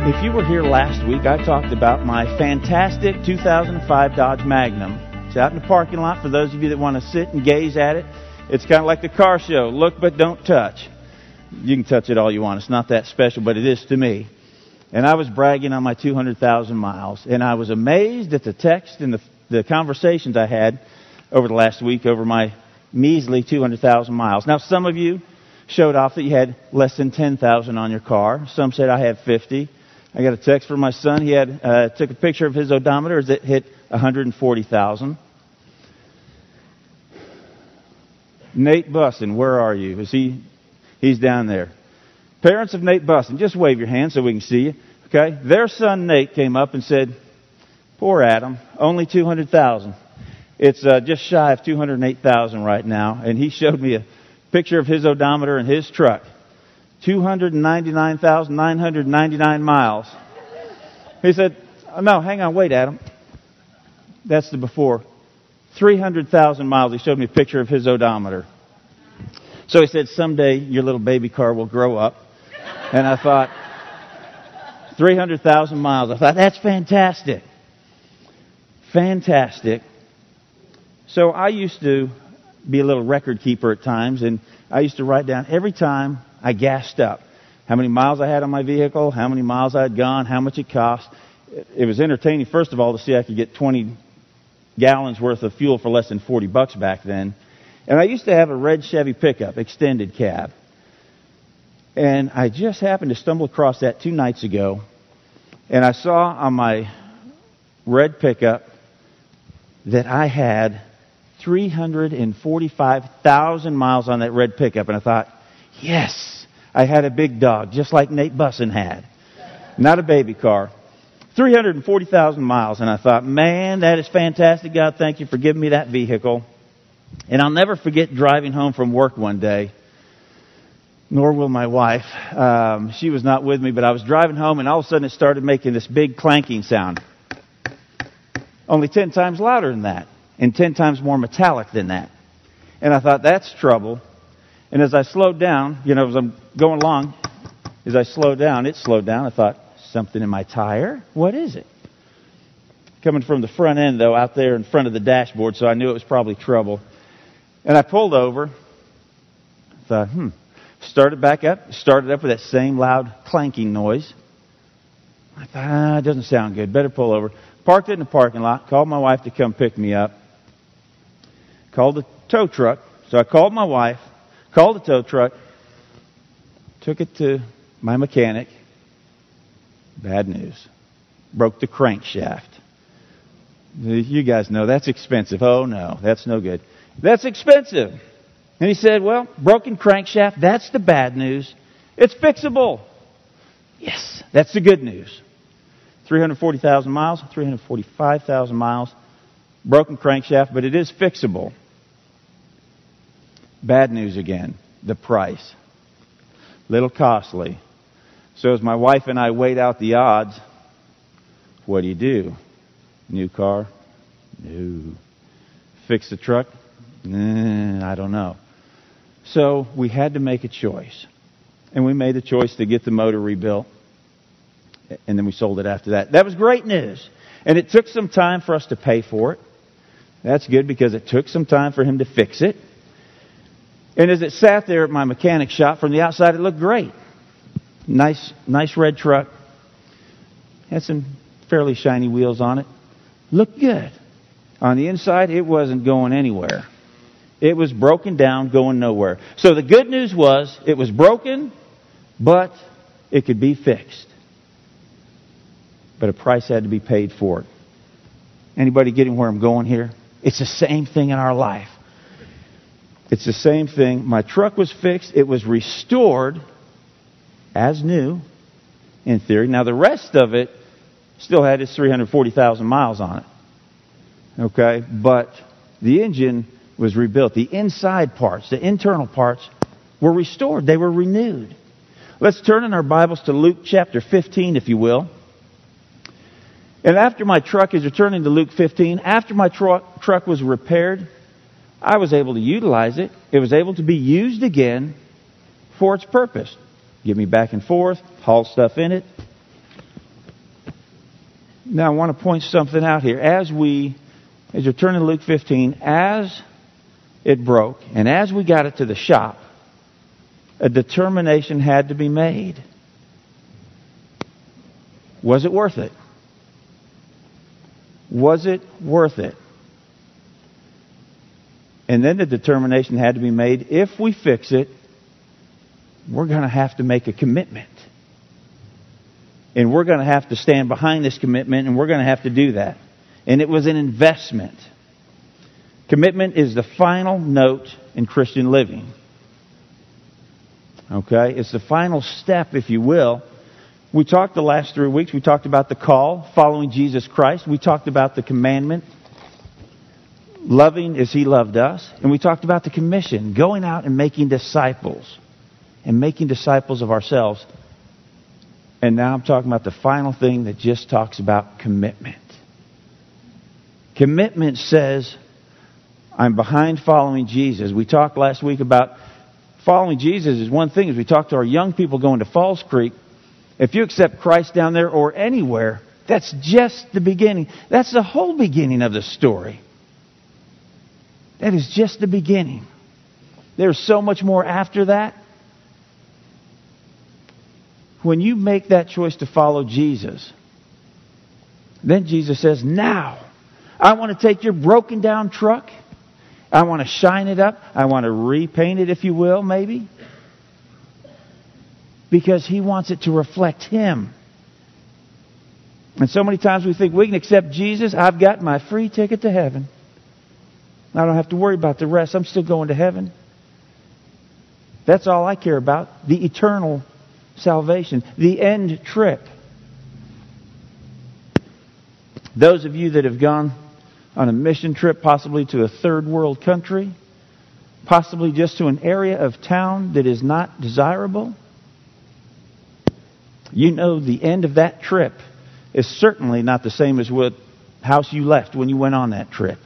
If you were here last week, I talked about my fantastic 2005 Dodge Magnum. It's out in the parking lot for those of you that want to sit and gaze at it. It's kind of like the car show. Look but don't touch. You can touch it all you want. It's not that special, but it is to me. And I was bragging on my 200,000 miles. And I was amazed at the text and the conversations I had over the last week over my measly 200,000 miles. Now, some of you showed off that you had less than 10,000 on your car. Some said I had 50. I got a text from my son. He took a picture of his odometer as it hit 140,000. Nate Bussin, where are you? He's down there. Parents of Nate Bussin, just wave your hand so we can see you. Okay? Their son Nate came up and said, "Poor Adam, only 200,000. It's just shy of 208,000 right now." And he showed me a picture of his odometer and his truck. 299,999 miles. He said, "No, hang on, wait, Adam. That's the before. 300,000 miles." He showed me a picture of his odometer. So he said, "Someday your little baby car will grow up." And I thought, 300,000 miles. I thought, that's fantastic. Fantastic. So I used to be a little record keeper at times, and I used to write down every time I gassed up how many miles I had on my vehicle, how many miles I had gone, how much it cost. It was entertaining, first of all, to see I could get 20 gallons worth of fuel for less than $40 back then. And I used to have a red Chevy pickup, extended cab. And I just happened to stumble across that 2 nights ago, and I saw on my red pickup that I had 345,000 miles on that red pickup. And I thought, yes, I had a big dog, just like Nate Bussin had. Not a baby car. 340,000 miles. And I thought, man, that is fantastic. God, thank you for giving me that vehicle. And I'll never forget driving home from work one day. Nor will my wife. She was not with me, but I was driving home, and all of a sudden it started making this big clanking sound. Only 10 times louder than that, and 10 times more metallic than that. And I thought, that's trouble. And as I slowed down, as I'm going along, as I slowed down, it slowed down. I thought, something in my tire? What is it? Coming from the front end, though, out there in front of the dashboard, so I knew it was probably trouble. And I pulled over. I thought, started back up. Started up with that same loud clanking noise. I thought, it doesn't sound good. Better pull over. Parked it in the parking lot. Called my wife to come pick me up. Called the tow truck. So I called my wife. Called the tow truck. Took it to my mechanic. Bad news. Broke the crankshaft. You guys know that's expensive. Oh no, that's no good. That's expensive. And he said, well, broken crankshaft, that's the bad news. It's fixable. Yes, that's the good news. 340,000 miles, 345,000 miles, broken crankshaft, but it is fixable. Bad news again, the price. Little costly. So as my wife and I weighed out the odds, what do? New car? No. Fix the truck? I don't know. So we had to make a choice. And we made the choice to get the motor rebuilt. And then we sold it after that. That was great news. And it took some time for us to pay for it. That's good because it took some time for him to fix it. And as it sat there at my mechanic shop, from the outside it looked great. Nice red truck. Had some fairly shiny wheels on it. Looked good. On the inside, it wasn't going anywhere. It was broken down, going nowhere. So the good news was, it was broken, but it could be fixed. But a price had to be paid for it. Anybody getting where I'm going here? It's the same thing in our life. It's the same thing. My truck was fixed. It was restored as new, in theory. Now the rest of it still had its 340,000 miles on it. Okay? But the engine was rebuilt. The inside parts, the internal parts, were restored. They were renewed. Let's turn in our Bibles to Luke chapter 15, if you will. And after my truck is returning to Luke 15, after my truck was repaired, I was able to utilize it. It was able to be used again for its purpose. Get me back and forth, haul stuff in it. Now I want to point something out here. As you're turning to Luke 15, as it broke, and as we got it to the shop, a determination had to be made. Was it worth it? Was it worth it? And then the determination had to be made, if we fix it, we're going to have to make a commitment. And we're going to have to stand behind this commitment, and we're going to have to do that. And it was an investment. Commitment is the final note in Christian living. Okay? It's the final step, if you will. We talked the last 3 weeks, we talked about the call, following Jesus Christ. We talked about the commandment, loving as He loved us. And we talked about the commission, going out and making disciples. And making disciples of ourselves. And now I'm talking about the final thing that just talks about commitment. Commitment says, I'm behind following Jesus. We talked last week about following Jesus is one thing. As we talked to our young people going to Falls Creek, if you accept Christ down there or anywhere, that's just the beginning. That's the whole beginning of the story. That is just the beginning. There's so much more after that. When you make that choice to follow Jesus, then Jesus says, now, I want to take your broken down truck. I want to shine it up. I want to repaint it, if you will, maybe. Because He wants it to reflect Him. And so many times we think we can accept Jesus. I've got my free ticket to heaven. I don't have to worry about the rest. I'm still going to heaven. That's all I care about. The eternal salvation. The end trip. Those of you that have gone on a mission trip, possibly to a third world country, possibly just to an area of town that is not desirable, you know the end of that trip is certainly not the same as what house you left when you went on that trip.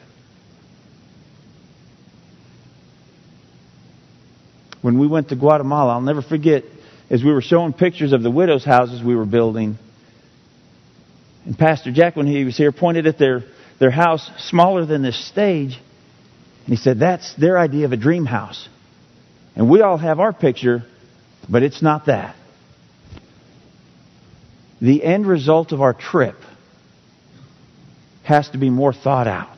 When we went to Guatemala, I'll never forget, as we were showing pictures of the widows' houses we were building, and Pastor Jack, when he was here, pointed at their house smaller than this stage, and he said, that's their idea of a dream house. And we all have our picture, but it's not that. The end result of our trip has to be more thought out.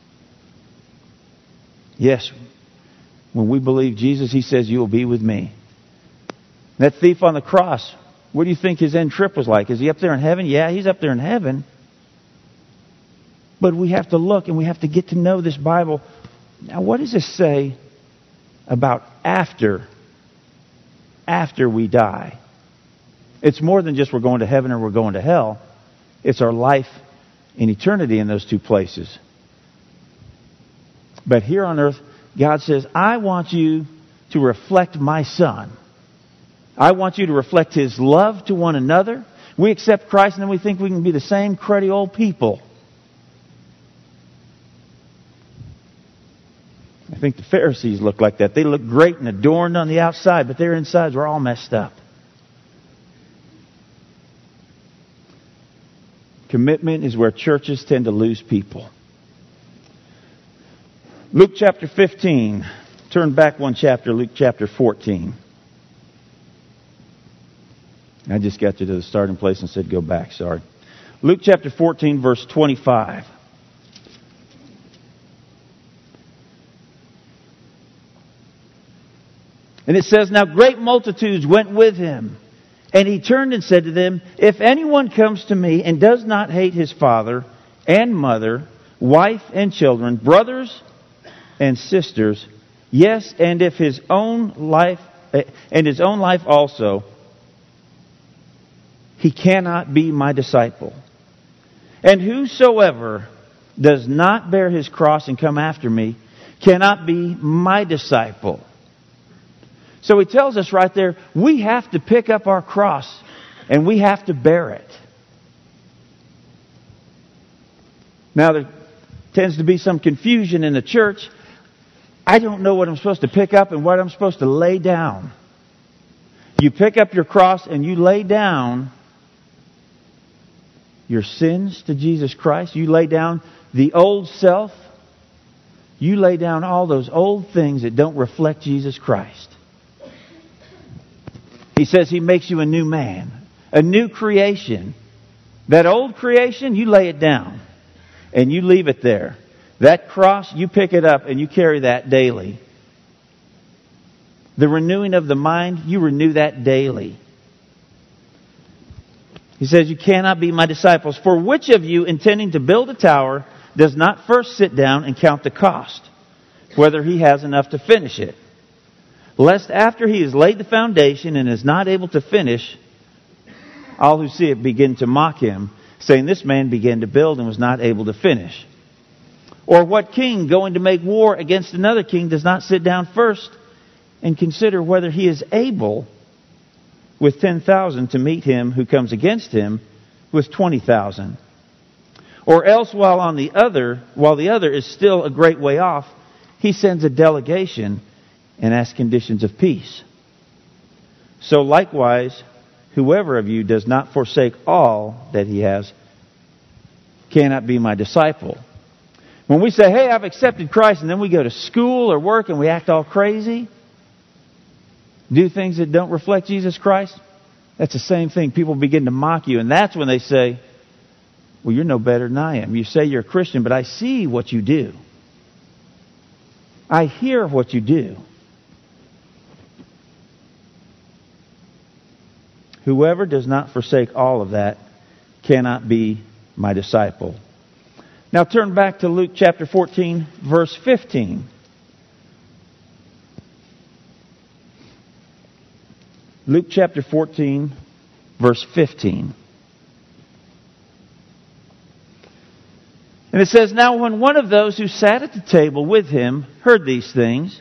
Yes, when we believe Jesus, He says, you will be with me. That thief on the cross, what do you think his end trip was like? Is he up there in heaven? Yeah, he's up there in heaven. But we have to look and we have to get to know this Bible. Now, what does this say about after we die? It's more than just we're going to heaven or we're going to hell. It's our life in eternity in those two places. But here on earth, God says, I want you to reflect my Son. I want you to reflect His love to one another. We accept Christ and then we think we can be the same cruddy old people. I think the Pharisees look like that. They look great and adorned on the outside, but their insides were all messed up. Commitment is where churches tend to lose people. Luke chapter 15. Turn back one chapter, Luke chapter 14. I just got you to the starting place and said go back, sorry. Luke chapter 14, verse 25. And it says, now great multitudes went with Him. And He turned and said to them, if anyone comes to me and does not hate his father and mother, wife and children, brothers and sisters, yes, and if his own life also, he cannot be my disciple. And whosoever does not bear his cross and come after me cannot be my disciple. So He tells us right there, we have to pick up our cross and we have to bear it. Now there tends to be some confusion in the church. I don't know what I'm supposed to pick up and what I'm supposed to lay down. You pick up your cross and you lay down your sins to Jesus Christ. You lay down the old self. You lay down all those old things that don't reflect Jesus Christ. He says He makes you a new man, a new creation. That old creation, you lay it down and you leave it there. That cross, you pick it up and you carry that daily. The renewing of the mind, you renew that daily. He says, you cannot be my disciples. For which of you, intending to build a tower, does not first sit down and count the cost, whether he has enough to finish it? Lest after he has laid the foundation and is not able to finish, all who see it begin to mock him, saying, this man began to build and was not able to finish. Or what king going to make war against another king does not sit down first and consider whether he is able with 10,000 to meet him who comes against him with 20,000? Or else while the other is still a great way off, he sends a delegation and asks conditions of peace. So likewise, whoever of you does not forsake all that he has cannot be my disciple. When we say, hey, I've accepted Christ, and then we go to school or work and we act all crazy, do things that don't reflect Jesus Christ, that's the same thing. People begin to mock you, and that's when they say, well, you're no better than I am. You say you're a Christian, but I see what you do. I hear what you do. Whoever does not forsake all of that cannot be my disciple. Now turn back to Luke chapter 14, verse 15. Luke chapter 14, verse 15. And it says, now when one of those who sat at the table with him heard these things,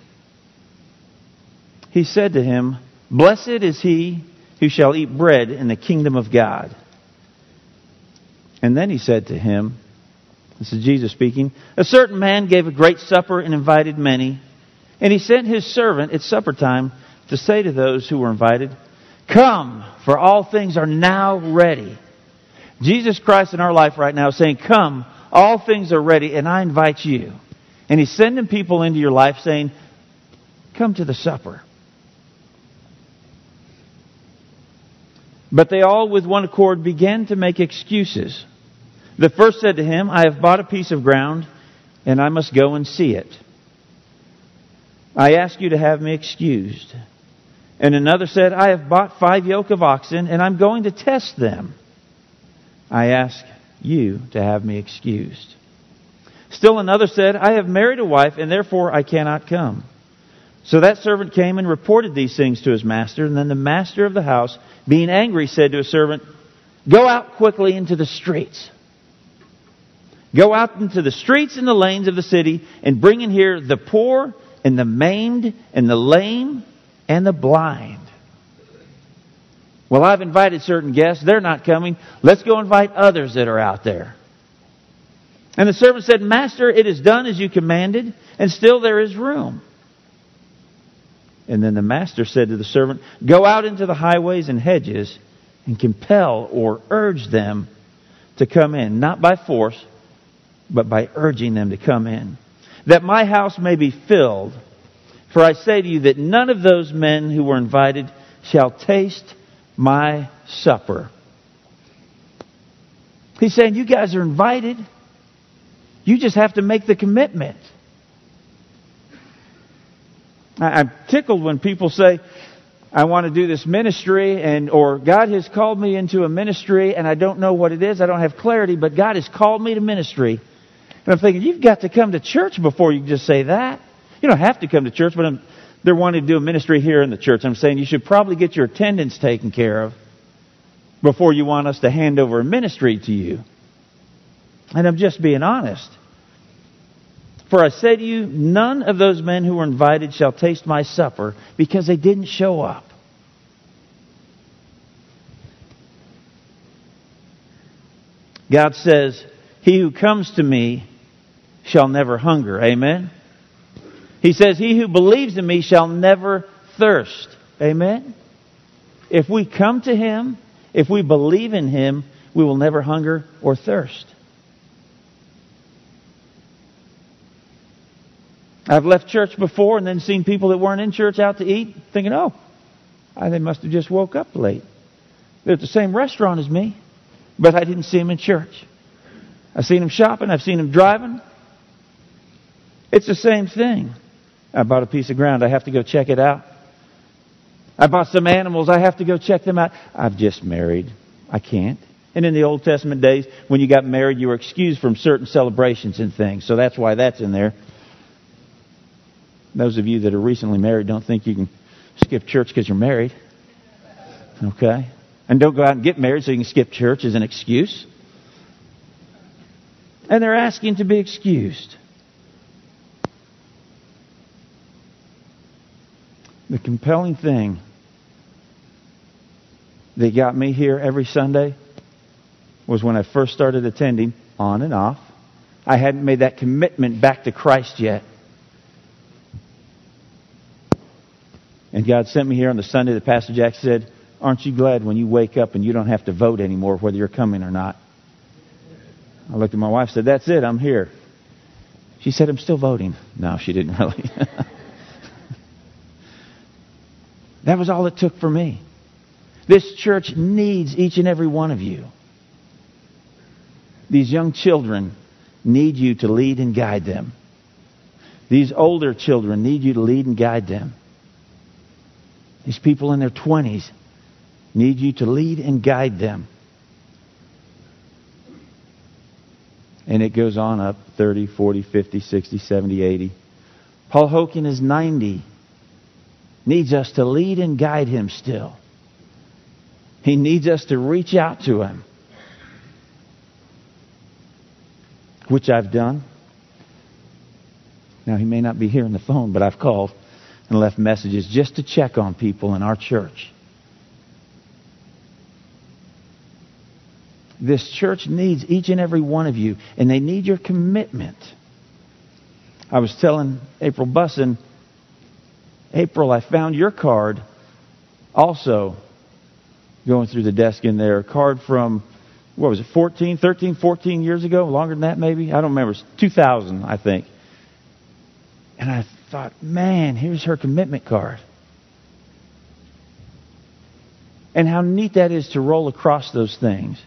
he said to him, blessed is he who shall eat bread in the kingdom of God. And then he said to him, this is Jesus speaking, a certain man gave a great supper and invited many. And he sent his servant at supper time to say to those who were invited, come, for all things are now ready. Jesus Christ in our life right now is saying, come, all things are ready, and I invite you. And He's sending people into your life saying, come to the supper. But they all with one accord began to make excuses. The first said to him, I have bought a piece of ground, and I must go and see it. I ask you to have me excused. And another said, I have bought 5 yoke of oxen, and I'm going to test them. I ask you to have me excused. Still another said, I have married a wife, and therefore I cannot come. So that servant came and reported these things to his master. And then the master of the house, being angry, said to his servant, go out quickly into the streets. Go out into the streets and the lanes of the city, and bring in here the poor and the maimed and the lame and the blind. Well, I've invited certain guests. They're not coming. Let's go invite others that are out there. And the servant said, Master, it is done as you commanded, and still there is room. And then the master said to the servant, go out into the highways and hedges and compel or urge them to come in, not by force, but by urging them to come in, that my house may be filled. For I say to you that none of those men who were invited shall taste my supper. He's saying, you guys are invited. You just have to make the commitment. I'm tickled when people say, I want to do this ministry, or God has called me into a ministry and I don't know what it is. I don't have clarity, but God has called me to ministry. And I'm thinking, you've got to come to church before you can just say that. You don't have to come to church, but they're wanting to do a ministry here in the church. I'm saying you should probably get your attendance taken care of before you want us to hand over a ministry to you. And I'm just being honest. For I say to you, none of those men who were invited shall taste my supper, because they didn't show up. God says, he who comes to me shall never hunger. Amen? He says, he who believes in me shall never thirst. Amen? If we come to Him, if we believe in Him, we will never hunger or thirst. I've left church before and then seen people that weren't in church out to eat, thinking, they must have just woke up late. They're at the same restaurant as me, but I didn't see them in church. I've seen them shopping. I've seen them driving. It's the same thing. I bought a piece of ground. I have to go check it out. I bought some animals. I have to go check them out. I've just married. I can't. And in the Old Testament days, when you got married, you were excused from certain celebrations and things. So that's why that's in there. Those of you that are recently married, don't think you can skip church because you're married. Okay? And don't go out and get married so you can skip church as an excuse. And they're asking to be excused. The compelling thing that got me here every Sunday was when I first started attending, on and off. I hadn't made that commitment back to Christ yet. And God sent me here on the Sunday that Pastor Jack said, aren't you glad when you wake up and you don't have to vote anymore whether you're coming or not? I looked at my wife and said, that's it, I'm here. She said, I'm still voting. No, she didn't really. That was all it took for me. This church needs each and every one of you. These young children need you to lead and guide them. These older children need you to lead and guide them. These people in their 20s need you to lead and guide them. And it goes on up 30, 40, 50, 60, 70, 80. Paul Hokin is 90. Needs us to lead and guide him still. He needs us to reach out to him. Which I've done. Now, he may not be here on the phone, but I've called and left messages just to check on people in our church. This church needs each and every one of you, and they need your commitment. I was telling April Bussin, April, I found your card also going through the desk in there. A card from, 13, 14 years ago? Longer than that maybe? I don't remember. It's 2000, I think. And I thought, man, here's her commitment card. And how neat that is to roll across those things.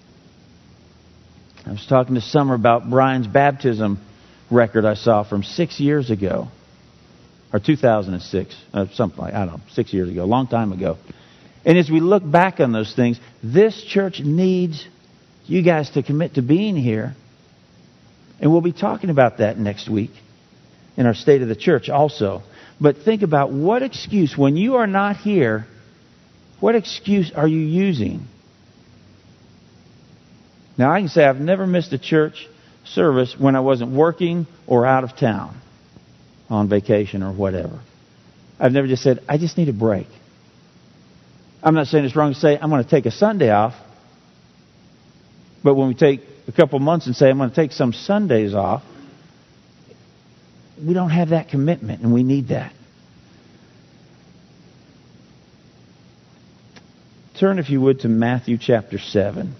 I was talking to Summer about Brian's baptism record I saw from 6 years ago. Or 2006. Something like, 6 years ago. A long time ago. And as we look back on those things, this church needs you guys to commit to being here. And we'll be talking about that next week in our State of the Church also. But think about what excuse, when you are not here, what excuse are you using? Now, I can say I've never missed a church service when I wasn't working or out of town, on vacation or whatever. I've never just said, I just need a break. I'm not saying it's wrong to say, I'm going to take a Sunday off. But when we take a couple months and say, I'm going to take some Sundays off, we don't have that commitment, and we need that. Turn, if you would, to Matthew chapter 7.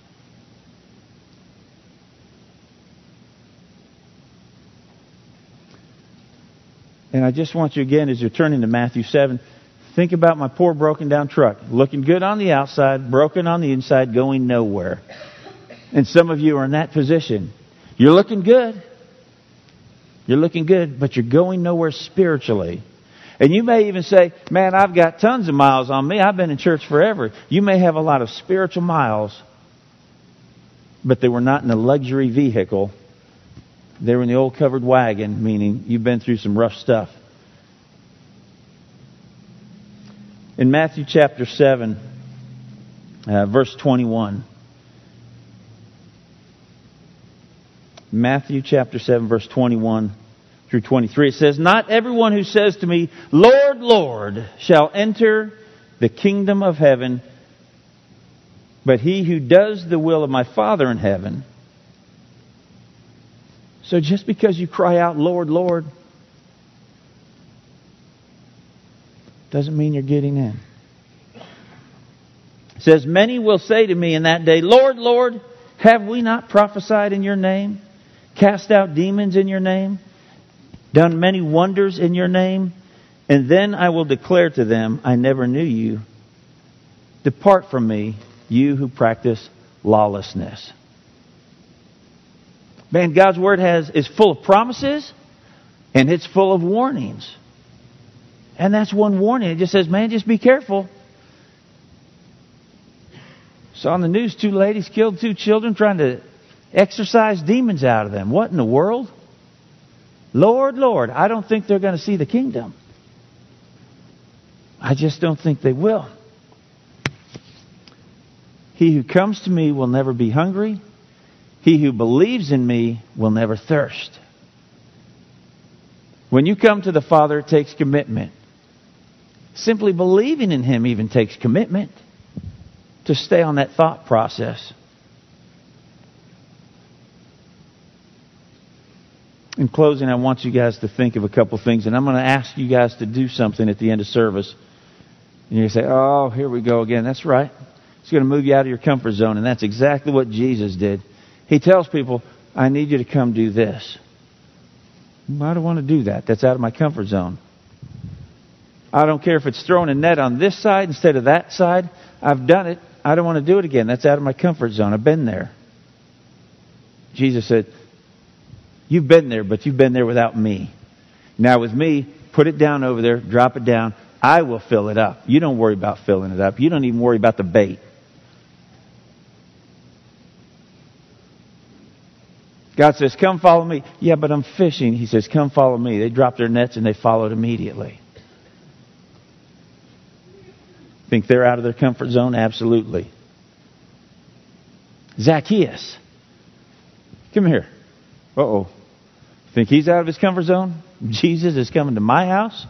And I just want you again, as you're turning to Matthew 7, think about my poor broken down truck. Looking good on the outside, broken on the inside, going nowhere. And some of you are in that position. You're looking good. You're looking good, but you're going nowhere spiritually. And you may even say, man, I've got tons of miles on me. I've been in church forever. You may have a lot of spiritual miles, but they were not in a luxury vehicle. They were in the old covered wagon, meaning you've been through some rough stuff. In Matthew chapter 7, verse 21. Matthew chapter 7, verse 21 through 23. It says, not everyone who says to me, Lord, Lord, shall enter the kingdom of heaven, but he who does the will of my Father in heaven. So just because you cry out, Lord, Lord, doesn't mean you're getting in. It says, many will say to me in that day, Lord, Lord, have we not prophesied in your name? Cast out demons in your name? Done many wonders in your name? And then I will declare to them, I never knew you. Depart from me, you who practice lawlessness. Man, God's Word is full of promises, and it's full of warnings. And that's one warning. It just says, man, just be careful. Saw on the news 2 ladies killed 2 children trying to exorcise demons out of them. What in the world? Lord, Lord, I don't think they're going to see the kingdom. I just don't think they will. He who comes to me will never be hungry. He who believes in me will never thirst. When you come to the Father, it takes commitment. Simply believing in Him even takes commitment to stay on that thought process. In closing, I want you guys to think of a couple things, and I'm going to ask you guys to do something at the end of service. And you say, oh, here we go again. That's right. It's going to move you out of your comfort zone, and that's exactly what Jesus did. He tells people, I need you to come do this. I don't want to do that. That's out of my comfort zone. I don't care if it's throwing a net on this side instead of that side. I've done it. I don't want to do it again. That's out of my comfort zone. I've been there. Jesus said, you've been there, but you've been there without me. Now with me, put it down over there, drop it down. I will fill it up. You don't worry about filling it up. You don't even worry about the bait. God says, come follow me. Yeah, but I'm fishing. He says, come follow me. They dropped their nets and they followed immediately. Think they're out of their comfort zone? Absolutely. Zacchaeus. Come here. Uh-oh. Think he's out of his comfort zone? Jesus is coming to my house?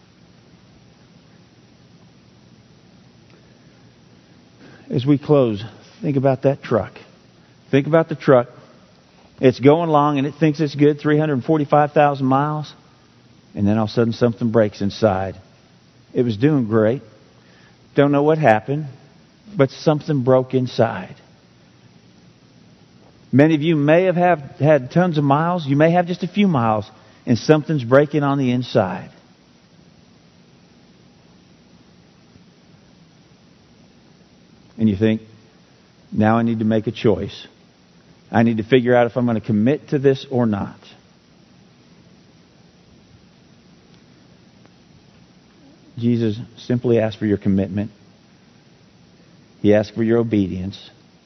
As we close, think about that truck. Think about the truck. It's going along and it thinks it's good, 345,000 miles. And then all of a sudden something breaks inside. It was doing great. Don't know what happened, but something broke inside. Many of you may have had tons of miles. You may have just a few miles, and something's breaking on the inside. And you think, now I need to make a choice. I need to figure out if I'm going to commit to this or not. Jesus simply asked for your commitment. He asked for your obedience.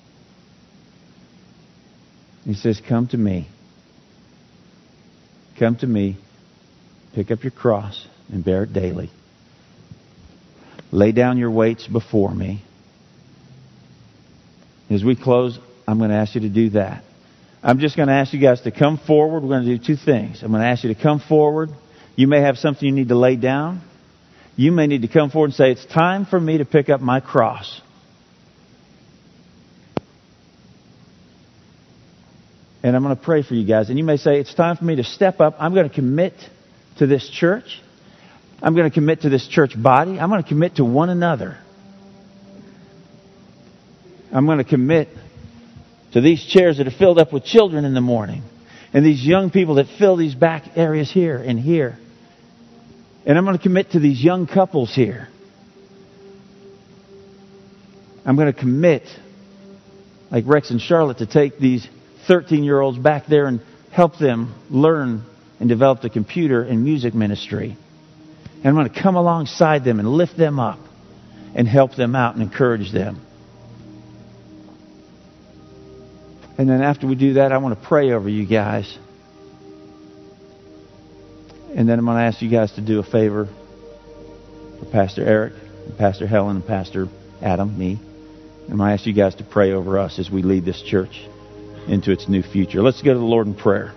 He says, come to me. Come to me. Pick up your cross and bear it daily. Lay down your weights before me. As we close, I'm going to ask you to do that. I'm just going to ask you guys to come forward. We're going to do 2 things. I'm going to ask you to come forward. You may have something you need to lay down. You may need to come forward and say, it's time for me to pick up my cross. And I'm going to pray for you guys. And you may say, it's time for me to step up. I'm going to commit to this church. I'm going to commit to this church body. I'm going to commit to one another. I'm going to commit to these chairs that are filled up with children in the morning. And these young people that fill these back areas here and here. And I'm going to commit to these young couples here. I'm going to commit, like Rex and Charlotte, to take these 13-year-olds back there and help them learn and develop the computer and music ministry. And I'm going to come alongside them and lift them up and help them out and encourage them. And then after we do that, I want to pray over you guys. And then I'm going to ask you guys to do a favor for Pastor Eric, and Pastor Helen, and Pastor Adam, me. And I'm going to ask you guys to pray over us as we lead this church into its new future. Let's go to the Lord in prayer.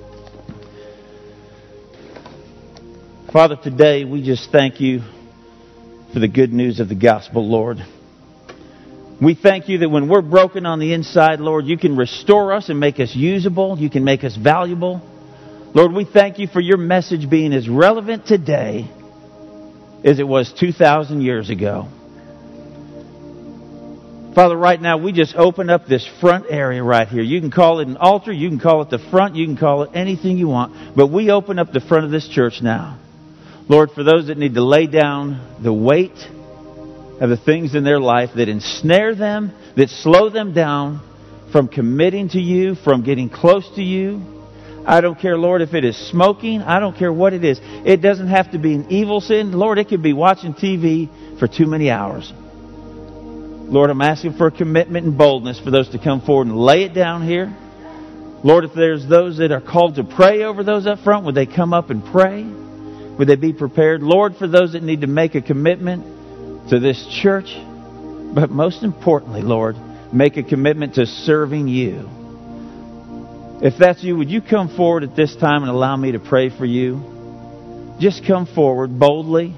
Father, today we just thank you for the good news of the gospel, Lord. We thank you that when we're broken on the inside, Lord, you can restore us and make us usable. You can make us valuable. Lord, we thank you for your message being as relevant today as it was 2,000 years ago. Father, right now we just open up this front area right here. You can call it an altar, you can call it the front, you can call it anything you want. But we open up the front of this church now. Lord, for those that need to lay down the weight of the things in their life that ensnare them, that slow them down from committing to you, from getting close to you. I don't care, Lord, if it is smoking. I don't care what it is. It doesn't have to be an evil sin. Lord, it could be watching TV for too many hours. Lord, I'm asking for a commitment and boldness for those to come forward and lay it down here. Lord, if there's those that are called to pray over those up front, would they come up and pray? Would they be prepared? Lord, for those that need to make a commitment to this church, but most importantly, Lord, make a commitment to serving you. If that's you, would you come forward at this time and allow me to pray for you? Just come forward boldly.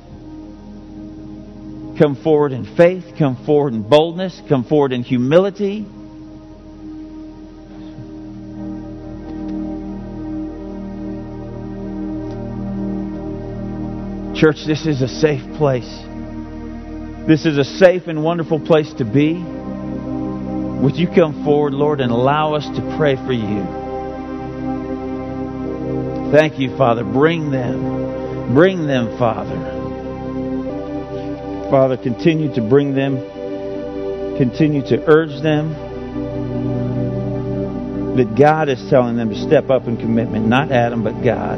Come forward in faith. Come forward in boldness. Come forward in humility. Church, this is a safe place. This is a safe and wonderful place to be. Would you come forward, Lord, and allow us to pray for you? Thank you, Father. Bring them. Bring them, Father. Father, continue to bring them. Continue to urge them. That God is telling them to step up in commitment. Not Adam, but God.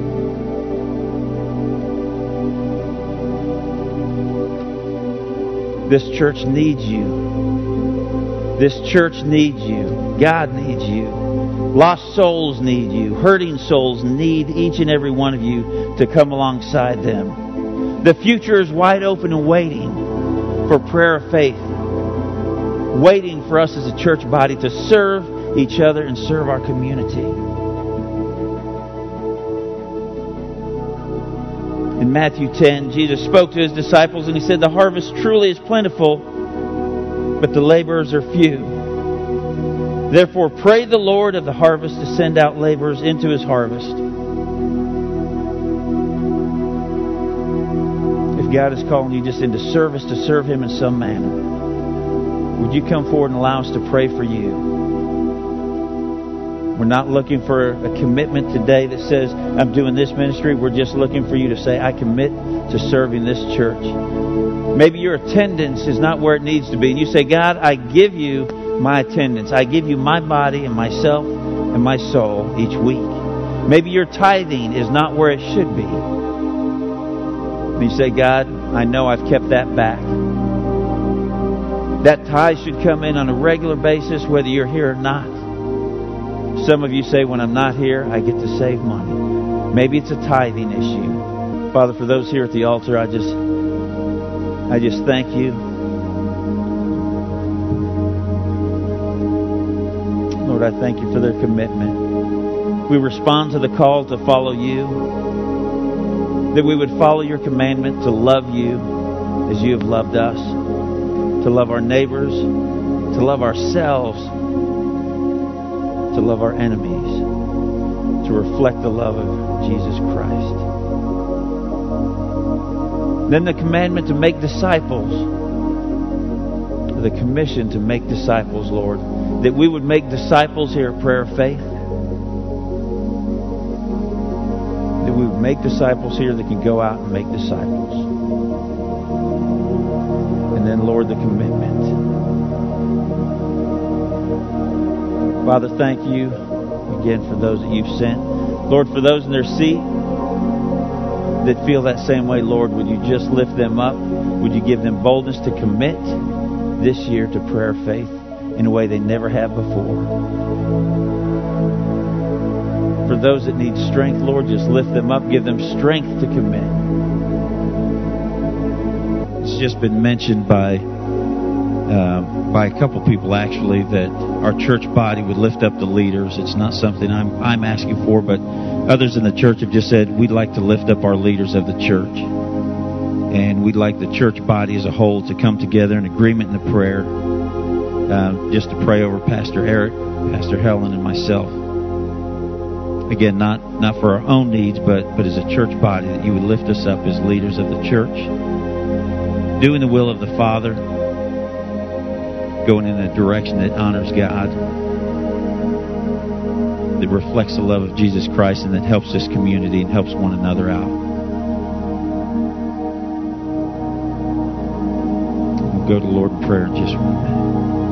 This church needs you. This church needs you. God needs you. Lost souls need you. Hurting souls need each and every one of you to come alongside them. The future is wide open and waiting for prayer of faith. Waiting for us as a church body to serve each other and serve our community. In Matthew 10, Jesus spoke to His disciples and He said, "The harvest truly is plentiful, but the laborers are few. Therefore pray the Lord of the harvest to send out laborers into His harvest." If God is calling you just into service to serve Him in some manner, would you come forward and allow us to pray for you? We're not looking for a commitment today that says, I'm doing this ministry. We're just looking for you to say, I commit to serving this church. Maybe your attendance is not where it needs to be. And you say, God, I give you my attendance. I give you my body and myself and my soul each week. Maybe your tithing is not where it should be. And you say, God, I know I've kept that back. That tithe should come in on a regular basis, whether you're here or not. Some of you say, when I'm not here, I get to save money. Maybe it's a tithing issue. Father, for those here at the altar, I just thank you. Lord, I thank you for their commitment. We respond to the call to follow you. That we would follow your commandment to love you as you have loved us. To love our neighbors. To love ourselves. To love our enemies. To reflect the love of Jesus Christ. Then the commandment to make disciples. The commission to make disciples, Lord. That we would make disciples here at Prayer of Faith. That we would make disciples here that can go out and make disciples. And then, Lord, the commitment. Father, thank you again for those that you've sent. Lord, for those in their seat that feel that same way, Lord, would you just lift them up? Would you give them boldness to commit this year to Prayer of Faith in a way they never have before? For those that need strength, Lord, just lift them up. Give them strength to commit. It's just been mentioned by a couple people, actually, that our church body would lift up the leaders. It's not something I'm asking for, but others in the church have just said, we'd like to lift up our leaders of the church. And we'd like the church body as a whole to come together in agreement in the prayer, just to pray over Pastor Eric, Pastor Helen, and myself. Again, not for our own needs, but as a church body, that you would lift us up as leaders of the church, doing the will of the Father, going in a direction that honors God, that reflects the love of Jesus Christ, and that helps this community and helps one another out. We'll go to the Lord in prayer in just 1 minute.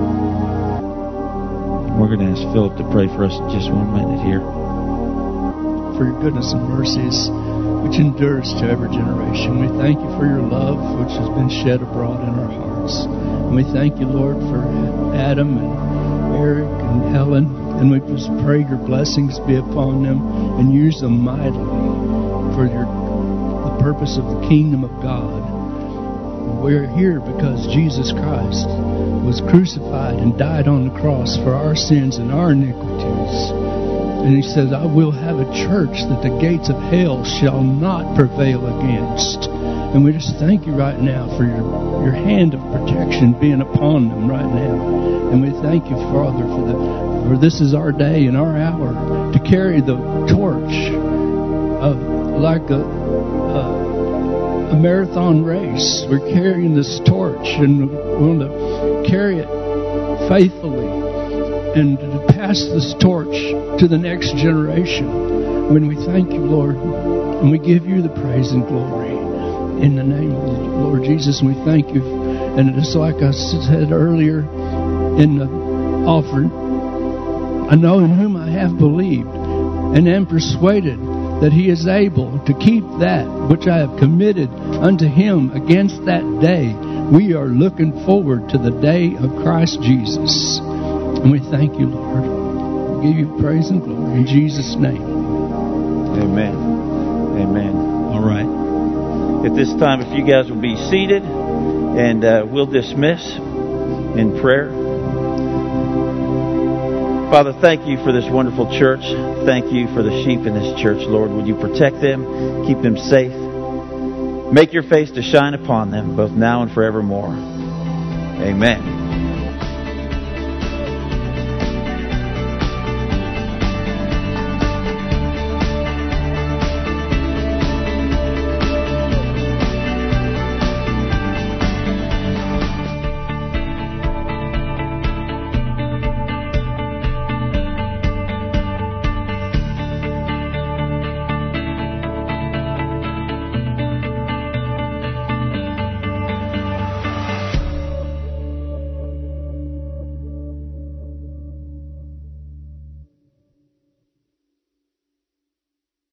We're going to ask Philip to pray for us in just 1 minute here. For your goodness and mercies, which endures to every generation. We thank you for your love, which has been shed abroad in our hearts. And we thank you, Lord, for Adam and Eric and Helen. And we just pray your blessings be upon them and use them mightily for the purpose of the kingdom of God. We're here because Jesus Christ was crucified and died on the cross for our sins and our iniquities. And he says, I will have a church that the gates of hell shall not prevail against. And we just thank you right now for your hand of protection being upon them right now. And we thank you, Father, for this is our day and our hour to carry the torch of like a marathon race. We're carrying this torch and we want to carry it faithfully and to pass this torch to the next generation. When we thank you, Lord, and we give you the praise and glory in the name of the Lord Jesus. And we thank you. And it's like I said earlier in the offering, I know in whom I have believed and am persuaded that he is able to keep that which I have committed unto him against that day. We are looking forward to the day of Christ Jesus. And we thank you, Lord. We give you praise and glory in Jesus' name. Amen. Amen. All right. At this time, if you guys will be seated, and we'll dismiss in prayer. Father, thank you for this wonderful church. Thank you for the sheep in this church, Lord. Would you protect them, keep them safe, make your face to shine upon them, both now and forevermore. Amen.